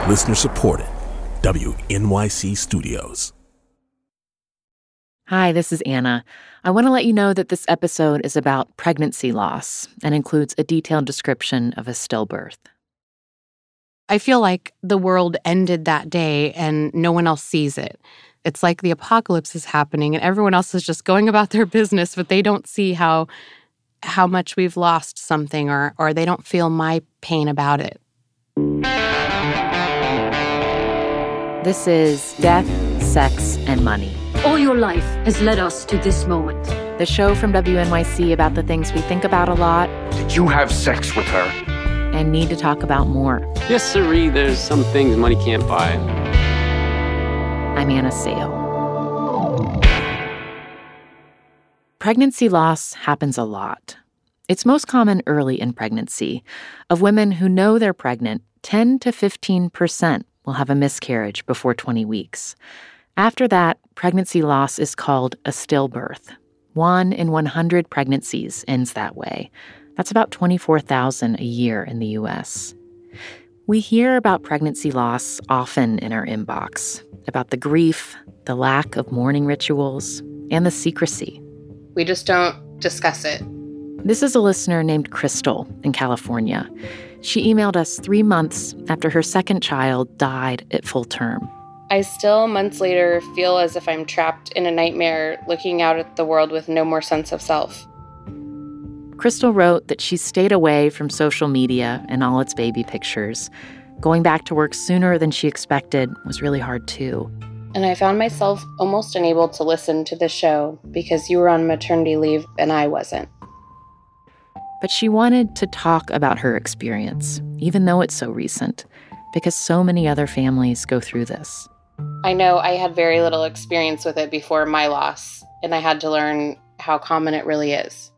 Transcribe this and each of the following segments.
Listener supported. WNYC Studios. Hi, this is Anna. I want to let you know that this episode is about pregnancy loss and includes a detailed description of a stillbirth. I feel like the world ended that day and no one else sees it. It's like the apocalypse is happening and everyone else is just going about their business, but they don't see how much we've lost something or they don't feel my pain about it. This is Death, Sex, and Money. All your life has led us to this moment. The show from WNYC about the things we think about a lot. Did you have sex with her? And need to talk about more. Yes, sirree, there's some things money can't buy. I'm Anna Sale. Pregnancy loss happens a lot. It's most common early in pregnancy. Of women who know they're pregnant, 10 to 15% will have a miscarriage before 20 weeks. After that, pregnancy loss is called a stillbirth. 1 in 100 pregnancies ends that way. That's about 24,000 a year in the U.S. We hear about pregnancy loss often in our inbox, about the grief, the lack of mourning rituals, and the secrecy. We just don't discuss it. This is a listener named Crystal in California. She emailed us 3 months after her second child died at full term. I still, months later, feel as if I'm trapped in a nightmare looking out at the world with no more sense of self. Crystal wrote that she stayed away from social media and all its baby pictures. Going back to work sooner than she expected was really hard, too. And I found myself almost unable to listen to the show because you were on maternity leave and I wasn't. But she wanted to talk about her experience, even though it's so recent, because so many other families go through this. I know I had very little experience with it before my loss, and I had to learn how common it really is.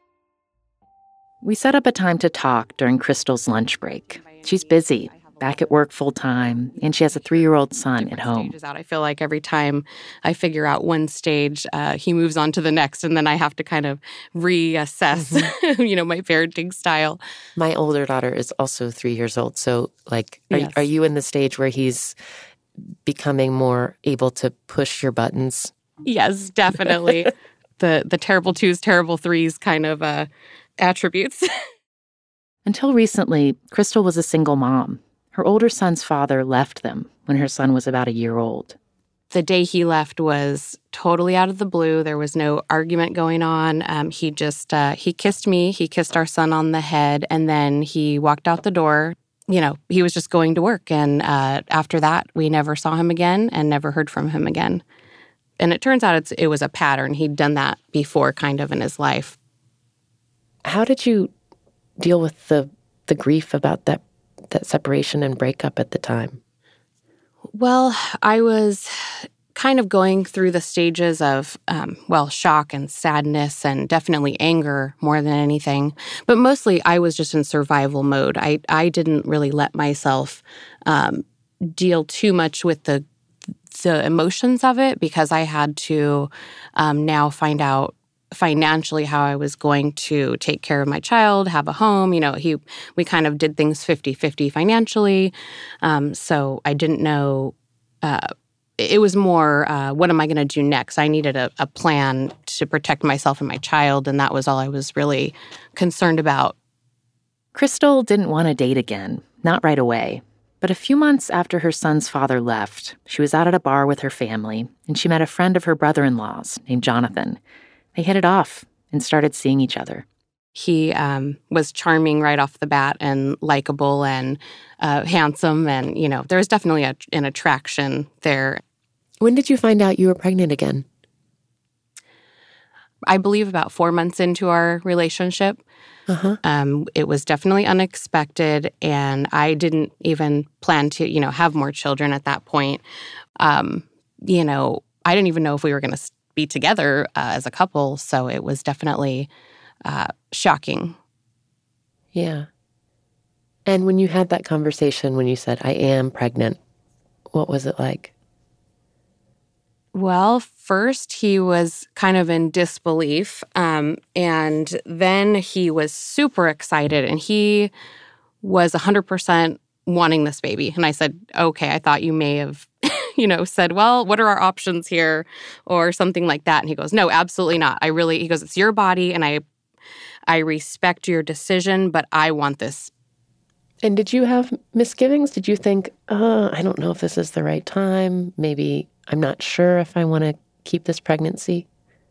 We set up a time to talk during Crystal's lunch break. She's busy, back at work full-time, and she has a 3-year-old son at home. I feel like every time I figure out one stage, he moves on to the next, and then I have to kind of reassess, my parenting style. My older daughter is also 3 years old, so, Yes. Are you in the stage where he's becoming more able to push your buttons? Yes, definitely. the terrible twos, terrible threes kind of attributes. Until recently, Crystal was a single mom. Her older son's father left them when her son was about a year old. The day he left was totally out of the blue. There was no argument going on. He just, he kissed me, he kissed our son on the head, and then he walked out the door. He was just going to work. And after that, we never saw him again and never heard from him again. And it turns out it was a pattern. He'd done that before kind of in his life. How did you deal with the grief about that separation and breakup at the time? Well, I was kind of going through the stages of, shock and sadness and definitely anger more than anything. But mostly I was just in survival mode. I didn't really let myself deal too much with the emotions of it because I had to now find out financially how I was going to take care of my child, have a home. We kind of did things 50-50 financially. So I didn't know. It was more, what am I going to do next? I needed a plan to protect myself and my child, and that was all I was really concerned about. Crystal didn't want to date again, not right away. But a few months after her son's father left, she was out at a bar with her family, and she met a friend of her brother-in-law's named Jonathan. They hit it off and started seeing each other. He was charming right off the bat and likable and handsome. And, there was definitely an attraction there. When did you find out you were pregnant again? I believe about 4 months into our relationship. It was definitely unexpected, and I didn't even plan to, have more children at that point. I didn't even know if we were going to be together as a couple, so it was definitely shocking. Yeah. And when you had that conversation, when you said, I am pregnant, what was it like? Well, first he was kind of in disbelief, and then he was super excited, and he was 100% wanting this baby. And I said, okay, I thought you may have, said, well, what are our options here or something like that. And he goes, no, absolutely not. He goes, it's your body and I respect your decision, but I want this. And did you have misgivings? Did you think, I don't know if this is the right time. Maybe I'm not sure if I want to keep this pregnancy?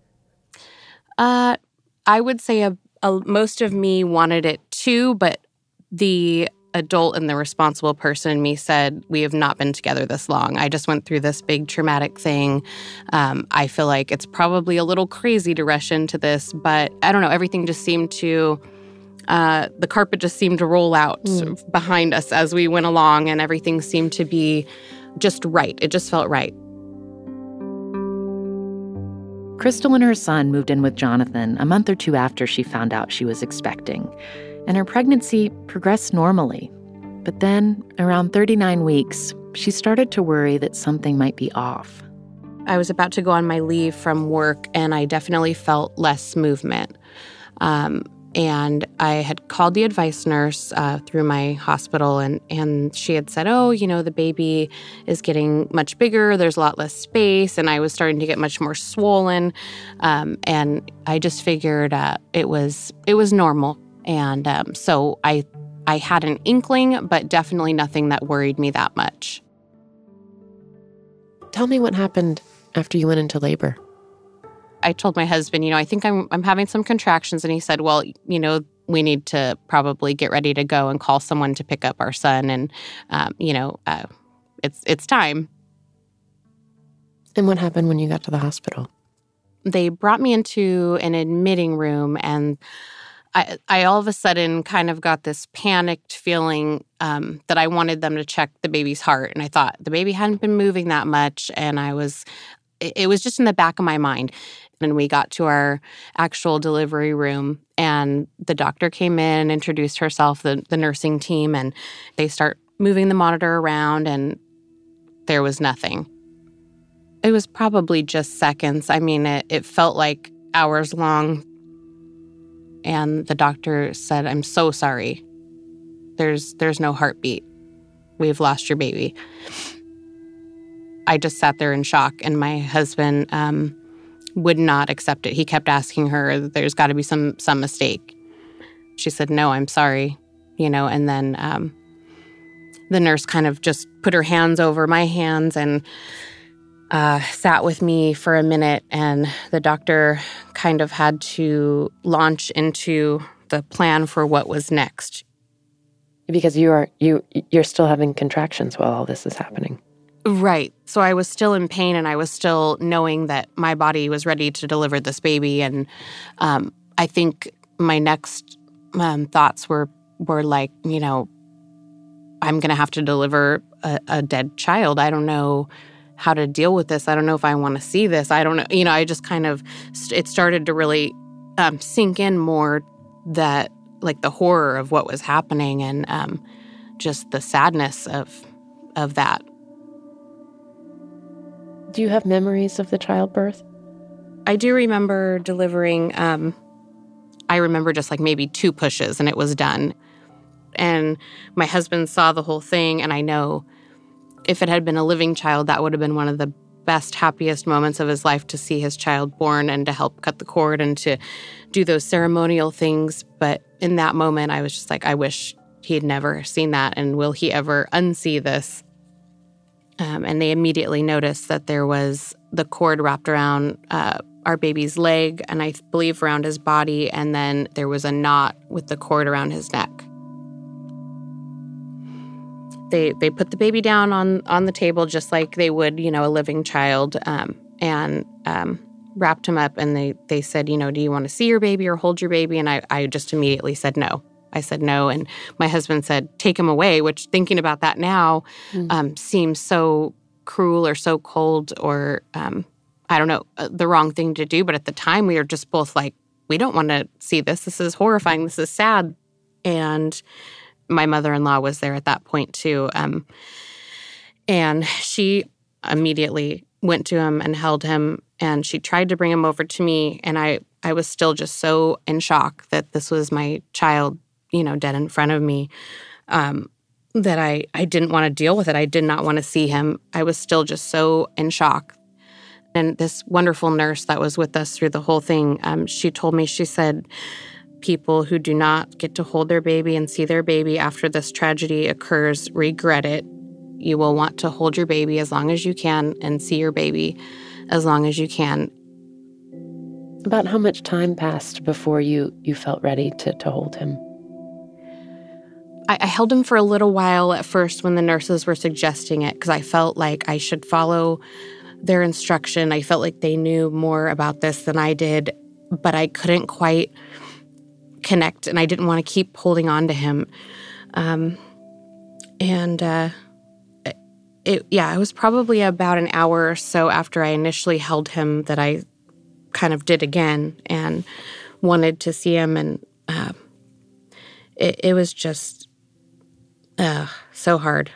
I would say most of me wanted it too, but the adult and the responsible person in me said, we have not been together this long. I just went through this big traumatic thing. I feel like it's probably a little crazy to rush into this, but I don't know. Everything just seemed to, the carpet just seemed to roll out behind us as we went along, and everything seemed to be just right. It just felt right. Crystal and her son moved in with Jonathan a month or two after she found out she was expecting, and her pregnancy progressed normally. But then, around 39 weeks, she started to worry that something might be off. I was about to go on my leave from work, and I definitely felt less movement. And I had called the advice nurse through my hospital, and she had said, the baby is getting much bigger. There's a lot less space, and I was starting to get much more swollen. And I just figured it was normal. And so I had an inkling, but definitely nothing that worried me that much. Tell me what happened after you went into labor. I told my husband, I think I'm having some contractions. And he said, well, we need to probably get ready to go and call someone to pick up our son. And, it's time. And what happened when you got to the hospital? They brought me into an admitting room, and I all of a sudden kind of got this panicked feeling that I wanted them to check the baby's heart. And I thought the baby hadn't been moving that much. And it was just in the back of my mind. And we got to our actual delivery room, and the doctor came in, introduced herself, the nursing team, and they start moving the monitor around, and there was nothing. It was probably just seconds. I mean, it felt like hours long. And the doctor said, I'm so sorry. There's no heartbeat. We've lost your baby. I just sat there in shock, and my husband would not accept it. He kept asking her, there's got to be some mistake. She said, no, I'm sorry, and then the nurse kind of just put her hands over my hands and sat with me for a minute, and the doctor kind of had to launch into the plan for what was next. Because you're still having contractions while all this is happening. Right. So I was still in pain, and I was still knowing that my body was ready to deliver this baby. And I think my next thoughts were like, I'm going to have to deliver a dead child. I don't know how to deal with this. I don't know if I want to see this. I don't know. I just kind of, it started to really sink in more that, like, the horror of what was happening, and just the sadness of that. Do you have memories of the childbirth? I do remember delivering. I remember just like maybe 2 pushes and it was done. And my husband saw the whole thing, and I know if it had been a living child, that would have been one of the best, happiest moments of his life, to see his child born and to help cut the cord and to do those ceremonial things. But in that moment, I was just like, I wish he had never seen that, and will he ever unsee this? And they immediately noticed that there was the cord wrapped around our baby's leg, and I believe around his body, and then there was a knot with the cord around his neck. They put the baby down on the table just like they would, a living child, and wrapped him up, and they said, do you want to see your baby or hold your baby? And I just immediately said no. I said no, and my husband said, take him away, which, thinking about that now, seems so cruel or so cold or, I don't know, the wrong thing to do. But at the time, we were just both like, we don't want to see this. This is horrifying. This is sad. And my mother-in-law was there at that point, too. And she immediately went to him and held him, and she tried to bring him over to me. And I was still just so in shock that this was my child, dead in front of me. that I didn't want to deal with it. I did not want to see him. I was still just so in shock. And this wonderful nurse that was with us through the whole thing, she told me, she said, people who do not get to hold their baby and see their baby after this tragedy occurs regret it. You will want to hold your baby as long as you can and see your baby as long as you can. About how much time passed before you felt ready to hold him? I held him for a little while at first when the nurses were suggesting it, because I felt like I should follow their instruction. I felt like they knew more about this than I did, but I couldn't quite connect, and I didn't want to keep holding on to him. It was probably about an hour or so after I initially held him that I kind of did again and wanted to see him, and it was just so hard.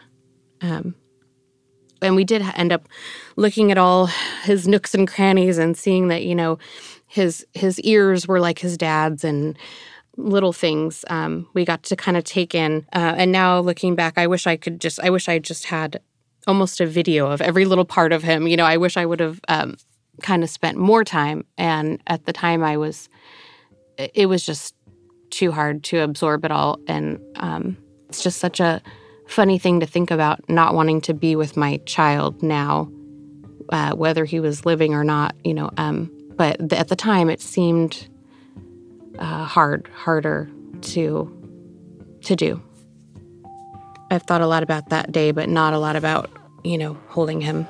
And we did end up looking at all his nooks and crannies and seeing that, his ears were like his dad's and little things we got to kind of take in. And now looking back, I wish I just had almost a video of every little part of him. I wish I would have kind of spent more time. And at the time it was just too hard to absorb it all. And it's just such a funny thing to think about, not wanting to be with my child now, whether he was living or not, but at the time it seemed harder to do. I've thought a lot about that day, but not a lot about, holding him.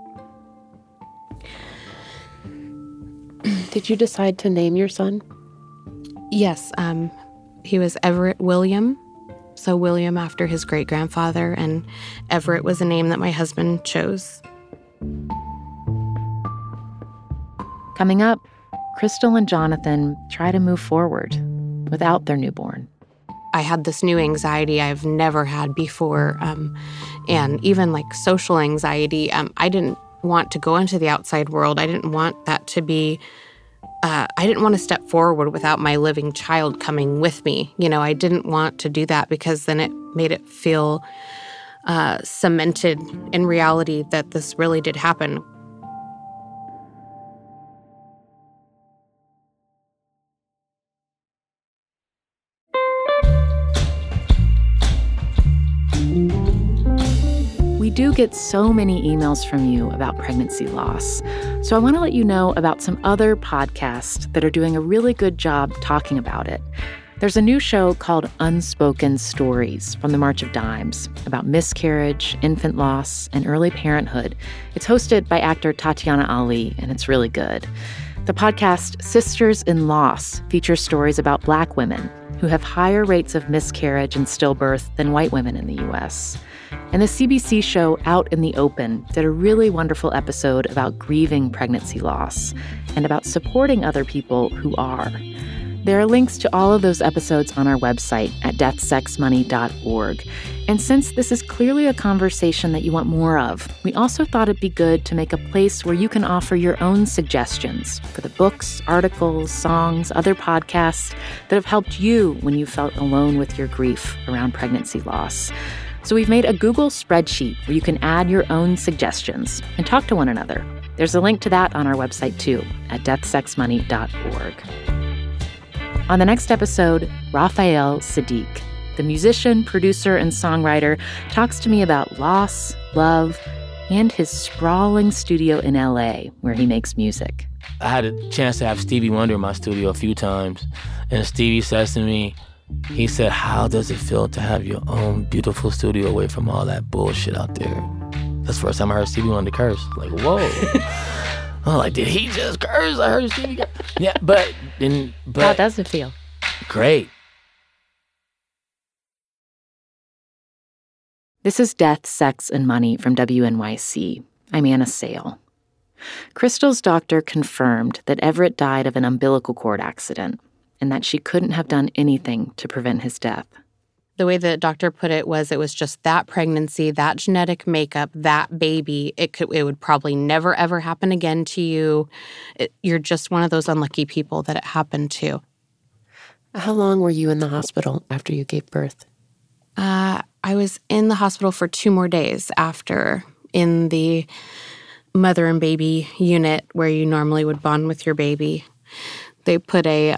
Did you decide to name your son? Yes. He was Everett William. So William after his great-grandfather, and Everett was a name that my husband chose. Coming up, Crystal and Jonathan try to move forward without their newborn. I had this new anxiety I've never had before, and even like social anxiety. I didn't want to go into the outside world. I didn't want that to be... I didn't want to step forward without my living child coming with me. I didn't want to do that because then it made it feel cemented in reality that this really did happen. We do get so many emails from you about pregnancy loss. So I want to let you know about some other podcasts that are doing a really good job talking about it. There's a new show called Unspoken Stories from the March of Dimes about miscarriage, infant loss, and early parenthood. It's hosted by actor Tatiana Ali, and it's really good. The podcast Sisters in Loss features stories about Black women who have higher rates of miscarriage and stillbirth than white women in the U.S. And the CBC show Out in the Open did a really wonderful episode about grieving pregnancy loss and about supporting other people who are. There are links to all of those episodes on our website at deathsexmoney.org. And since this is clearly a conversation that you want more of, we also thought it'd be good to make a place where you can offer your own suggestions for the books, articles, songs, other podcasts that have helped you when you felt alone with your grief around pregnancy loss. So we've made a Google spreadsheet where you can add your own suggestions and talk to one another. There's a link to that on our website too, at deathsexmoney.org. On the next episode, Raphael Saadiq, the musician, producer, and songwriter, talks to me about loss, love, and his sprawling studio in LA where he makes music. I had a chance to have Stevie Wonder in my studio a few times, and Stevie says to me, he said, "How does it feel to have your own beautiful studio away from all that bullshit out there?" That's the first time I heard Stevie Wonder curse. Like, whoa. I'm like, did he just curse? I heard Stevie curse. Yeah, but how does it feel? Great. This is Death, Sex, and Money from WNYC. I'm Anna Sale. Crystal's doctor confirmed that Everett died of an umbilical cord accident and that she couldn't have done anything to prevent his death. The way the doctor put it was just that pregnancy, that genetic makeup, that baby. It would probably never, ever happen again to you. You're just one of those unlucky people that it happened to. How long were you in the hospital after you gave birth? I was in the hospital for 2 more days after, in the mother and baby unit where you normally would bond with your baby. They put a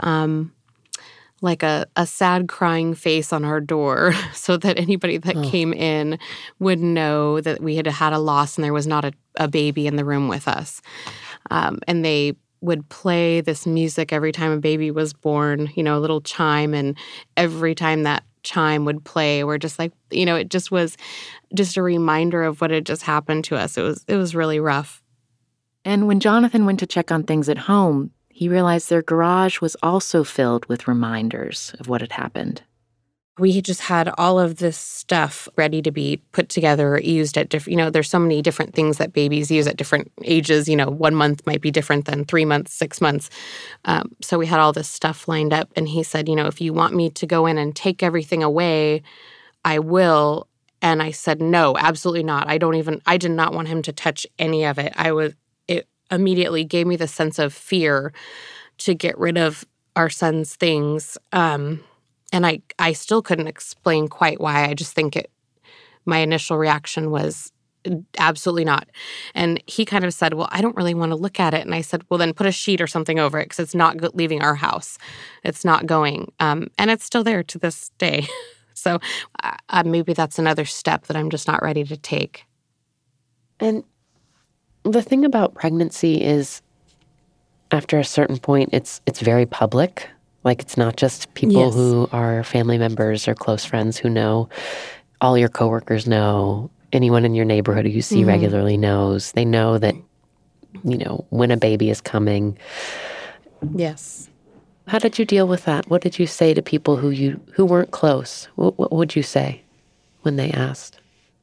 sad crying face on our door so that anybody that came in would know that we had had a loss and there was not a baby in the room with us. And they would play this music every time a baby was born, a little chime, and every time that chime would play, we're just like, it just was just a reminder of what had just happened to us. It was really rough. And when Jonathan went to check on things at home, he realized their garage was also filled with reminders of what had happened. We just had all of this stuff ready to be put together or used at different, there's so many different things that babies use at different ages. 1 month might be different than 3 months, 6 months. So we had all this stuff lined up. And he said, if you want me to go in and take everything away, I will. And I said, no, absolutely not. I did not want him to touch any of it. It immediately gave me the sense of fear to get rid of our son's things. And I still couldn't explain quite why. I just think my initial reaction was absolutely not. And he kind of said, well, I don't really want to look at it. And I said, well, then put a sheet or something over it because it's not leaving our house. It's not going. And it's still there to this day. So maybe that's another step that I'm just not ready to take. And the thing about pregnancy is, after a certain point, it's very public. Like, it's not just people who are family members or close friends who know. All your coworkers know. Anyone in your neighborhood who you see regularly knows. They know that, when a baby is coming. Yes. How did you deal with that? What did you say to people who weren't close? What would you say when they asked?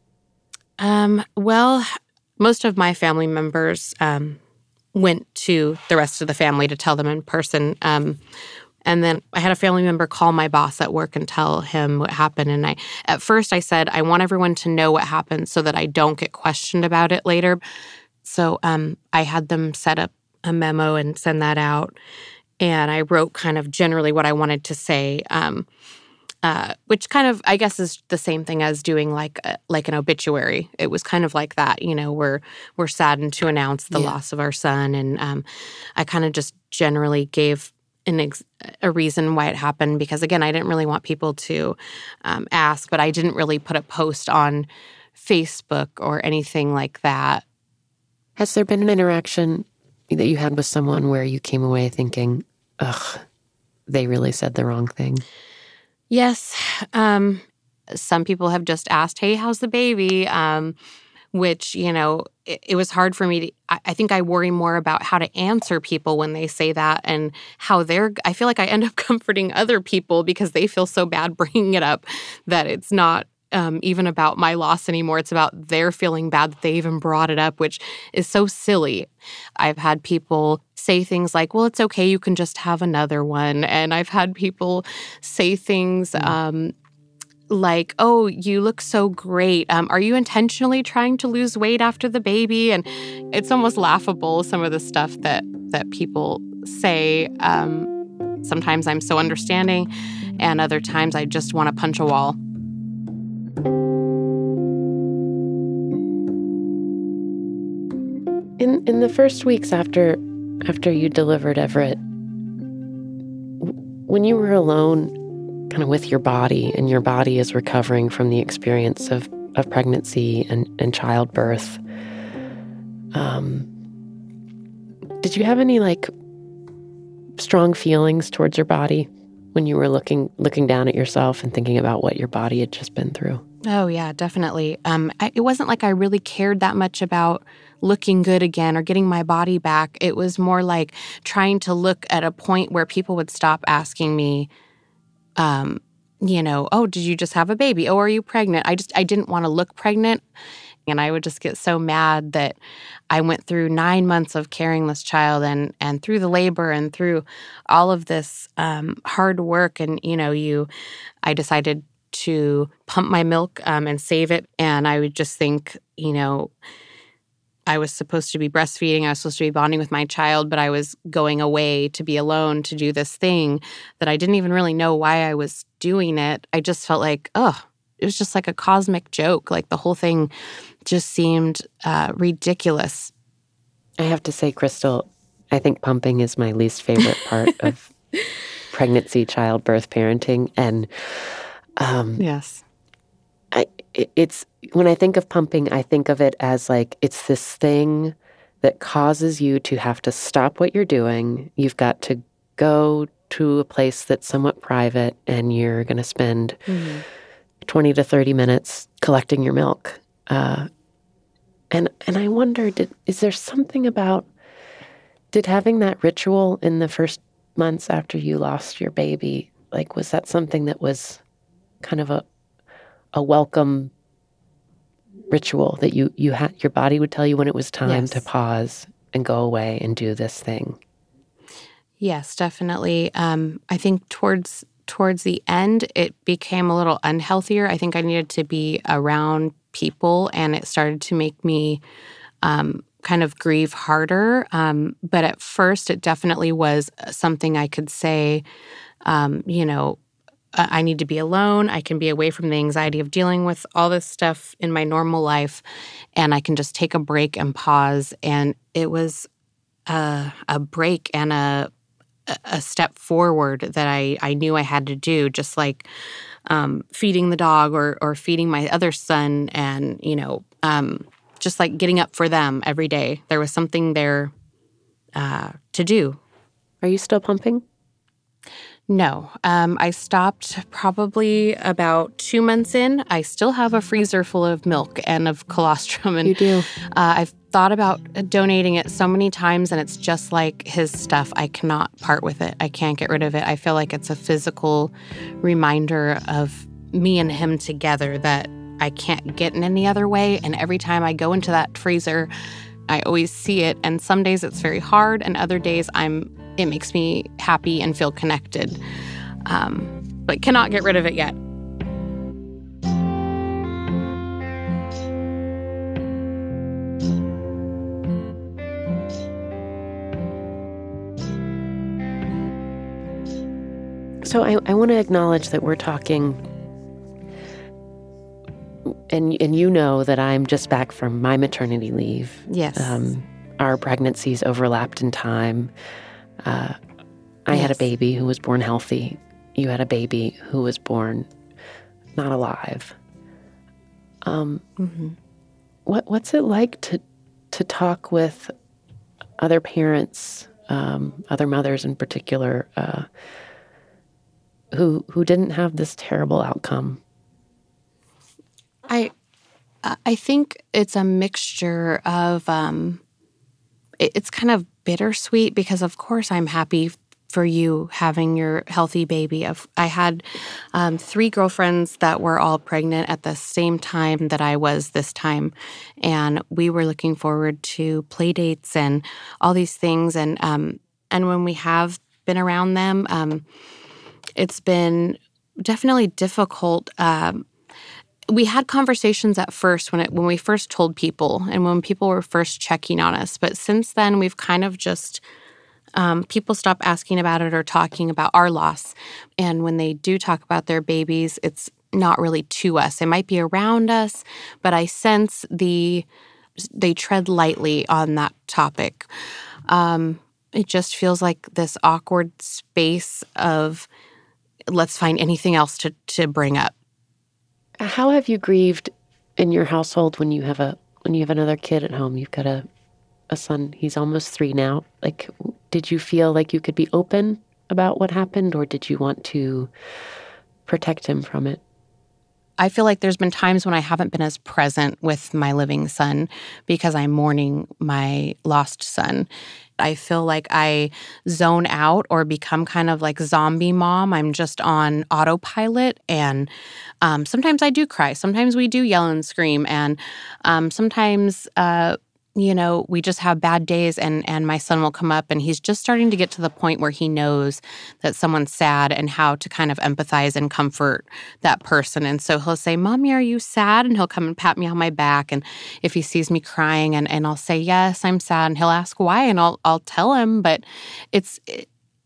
Well, most of my family members went to the rest of the family to tell them in person. And then I had a family member call my boss at work and tell him what happened. And at first I said, I want everyone to know what happened so that I don't get questioned about it later. So I had them set up a memo and send that out. And I wrote kind of generally what I wanted to say, which kind of, I guess, is the same thing as doing like an obituary. It was kind of like that, we're saddened to announce the loss of our son. And I kind of just generally gave a reason why it happened, because again, I didn't really want people to ask, but I didn't really put a post on Facebook or anything like that. Has there been an interaction that you had with someone where you came away thinking, ugh, they really said the wrong thing? Yes. Some people have just asked, hey, how's the baby? Which, it was hard for me to, I think I worry more about how to answer people when they say that and how I feel like I end up comforting other people because they feel so bad bringing it up that it's not even about my loss anymore. It's about their feeling bad that they even brought it up, which is so silly. I've had people say things like, well, it's okay, you can just have another one. And I've had people say things like, oh, you look so great. Are you intentionally trying to lose weight after the baby? And it's almost laughable, some of the stuff that people say. Sometimes I'm so understanding, and other times I just want to punch a wall. In the first weeks after you delivered Everett, when you were alone kind of with your body, and your body is recovering from the experience of pregnancy and childbirth, did you have any strong feelings towards your body when you were looking down at yourself and thinking about what your body had just been through? Oh, yeah, definitely. It wasn't like I really cared that much about looking good again or getting my body back. It was more like trying to look at a point where people would stop asking me, oh, did you just have a baby? Oh, are you pregnant? I didn't want to look pregnant. And I would just get so mad that I went through 9 months of carrying this child and through the labor and through all of this hard work. And, I decided to pump my milk and save it. And I would just think, I was supposed to be breastfeeding. I was supposed to be bonding with my child, but I was going away to be alone to do this thing that I didn't even really know why I was doing it. I just felt like, it was just like a cosmic joke. Like the whole thing just seemed ridiculous. I have to say, Crystal, I think pumping is my least favorite part of pregnancy, childbirth, parenting. And yes. It's when I think of pumping, I think of it as like it's this thing that causes you to have to stop what you're doing. You've got to go to a place that's somewhat private, and you're going to spend 20 to 30 minutes collecting your milk. And I wonder, is there something about, did having that ritual in the first months after you lost your baby, like, was that something that was kind of a welcome ritual that you had, your body would tell you when it was time to pause and go away and do this thing? Yes, definitely. I think towards the end, it became a little unhealthier. I think I needed to be around people, and it started to make me kind of grieve harder. But at first, it definitely was something I could say, I need to be alone. I can be away from the anxiety of dealing with all this stuff in my normal life, and I can just take a break and pause. And it was a break and a step forward that I knew I had to do, just like feeding the dog or feeding my other son, and just like getting up for them every day. There was something there to do. Are you still pumping? No. I stopped probably about 2 months in. I still have a freezer full of milk and of colostrum. And you do? I've thought about donating it so many times, and it's just like his stuff. I cannot part with it. I can't get rid of it. I feel like it's a physical reminder of me and him together that I can't get in any other way. And every time I go into that freezer, I always see it. And some days it's very hard, and other days it makes me happy and feel connected, but cannot get rid of it yet. So I want to acknowledge that we're talking, and you know that I'm just back from my maternity leave. Yes. Our pregnancies overlapped in time. I had a baby who was born healthy. You had a baby who was born not alive. What's it like to talk with other parents, other mothers in particular, who didn't have this terrible outcome? I think it's a mixture of it's kind of bittersweet, because of course I'm happy for you having your healthy baby. I had 3 girlfriends that were all pregnant at the same time that I was this time, and we were looking forward to play dates and all these things. And when we have been around them, it's been definitely difficult. We had conversations at first when we first told people and when people were first checking on us. But since then, we've kind of just, people stop asking about it or talking about our loss. And when they do talk about their babies, it's not really to us. It might be around us, but I sense they tread lightly on that topic. It just feels like this awkward space of let's find anything else to bring up. How have you grieved in your household when you have another kid at home? You've got a son. He's almost 3 now. Like, did you feel like you could be open about what happened, or did you want to protect him from it? I feel like there's been times when I haven't been as present with my living son because I'm mourning my lost son. I feel like I zone out or become kind of like zombie mom. I'm just on autopilot, and sometimes I do cry. Sometimes we do yell and scream, and sometimes we just have bad days, and my son will come up, and he's just starting to get to the point where he knows that someone's sad and how to kind of empathize and comfort that person. And so he'll say, "Mommy, are you sad?" And he'll come and pat me on my back. And if he sees me crying, and I'll say, "Yes, I'm sad," and he'll ask why, and I'll tell him. But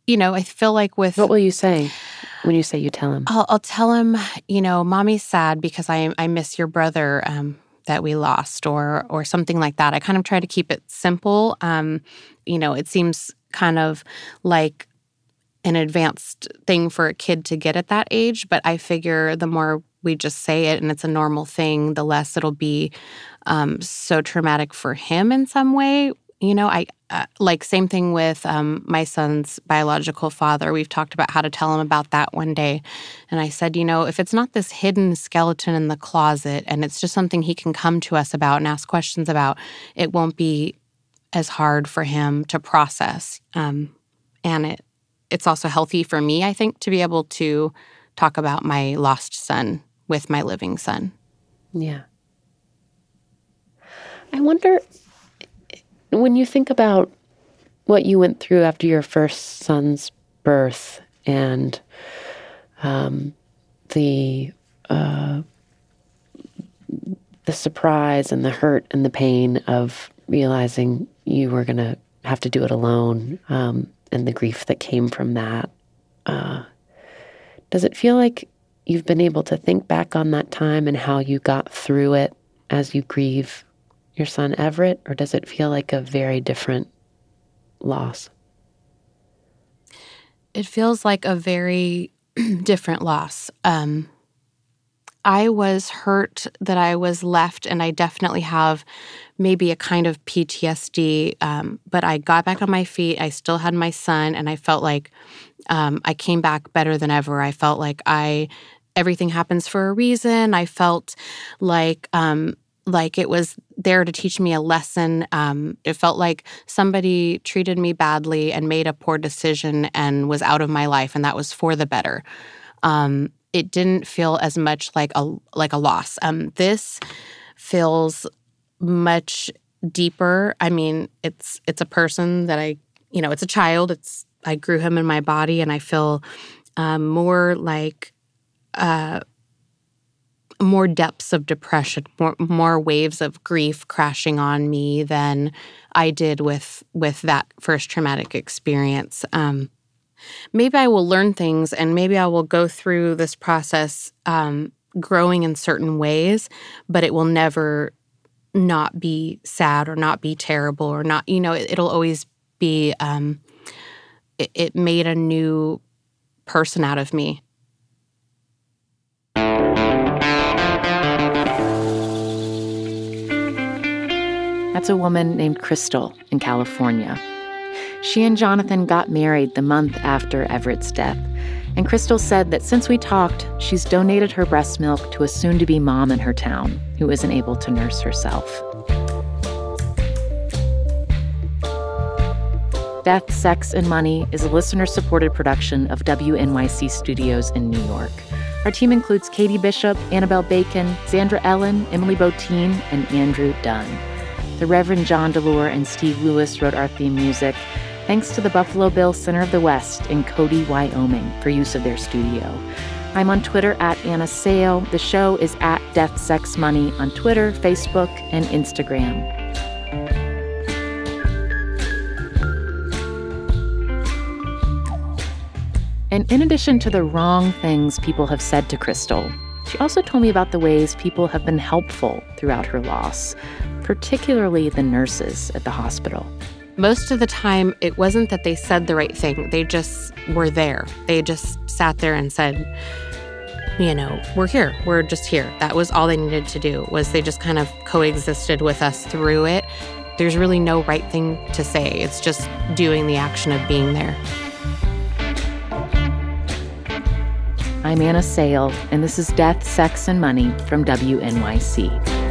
I feel like with... What will you say when you say you tell him? I'll tell him, Mommy's sad because I miss your brother that we lost or something like that. I kind of try to keep it simple. It seems kind of like an advanced thing for a kid to get at that age, but I figure the more we just say it and it's a normal thing, the less it'll be so traumatic for him in some way. Same thing with my son's biological father. We've talked about how to tell him about that one day. And I said, if it's not this hidden skeleton in the closet and it's just something he can come to us about and ask questions about, it won't be as hard for him to process. And it's also healthy for me, I think, to be able to talk about my lost son with my living son. Yeah. I wonder, when you think about what you went through after your first son's birth and the surprise and the hurt and the pain of realizing you were going to have to do it alone, and the grief that came from that, does it feel like you've been able to think back on that time and how you got through it as you grieve your son Everett, or does it feel like a very different loss? It feels like a very different loss. I was hurt that I was left, and I definitely have maybe a kind of PTSD, but I got back on my feet. I still had my son, and I felt like I came back better than ever. I felt like everything happens for a reason. I felt like it was there to teach me a lesson. It felt like somebody treated me badly and made a poor decision and was out of my life, and that was for the better. It didn't feel as much like a loss. This feels much deeper. I mean, it's a person that it's a child. I grew him in my body, and I feel more like more depths of depression, more waves of grief crashing on me than I did with that first traumatic experience. Maybe I will learn things, and maybe I will go through this process growing in certain ways, but it will never not be sad or not be terrible or not, it'll always be, it made a new person out of me. That's a woman named Crystal in California. She and Jonathan got married the month after Everett's death, and Crystal said that since we talked, she's donated her breast milk to a soon-to-be mom in her town who isn't able to nurse herself. Death, Sex, and Money is a listener-supported production of WNYC Studios in New York. Our team includes Katie Bishop, Annabelle Bacon, Zandra Ellen, Emily Botine, and Andrew Dunn. The Reverend John DeLore and Steve Lewis wrote our theme music. Thanks to the Buffalo Bill Center of the West in Cody, Wyoming, for use of their studio. I'm on Twitter @Anna Sale. The show is @Death, Sex, Money on Twitter, Facebook, and Instagram. And in addition to the wrong things people have said to Crystal, she also told me about the ways people have been helpful throughout her loss, particularly the nurses at the hospital. Most of the time, it wasn't that they said the right thing. They just were there. They just sat there and said, we're here. We're just here. That was all they needed to do, was they just kind of coexisted with us through it. There's really no right thing to say. It's just doing the action of being there. I'm Anna Sale, and this is Death, Sex, and Money from WNYC.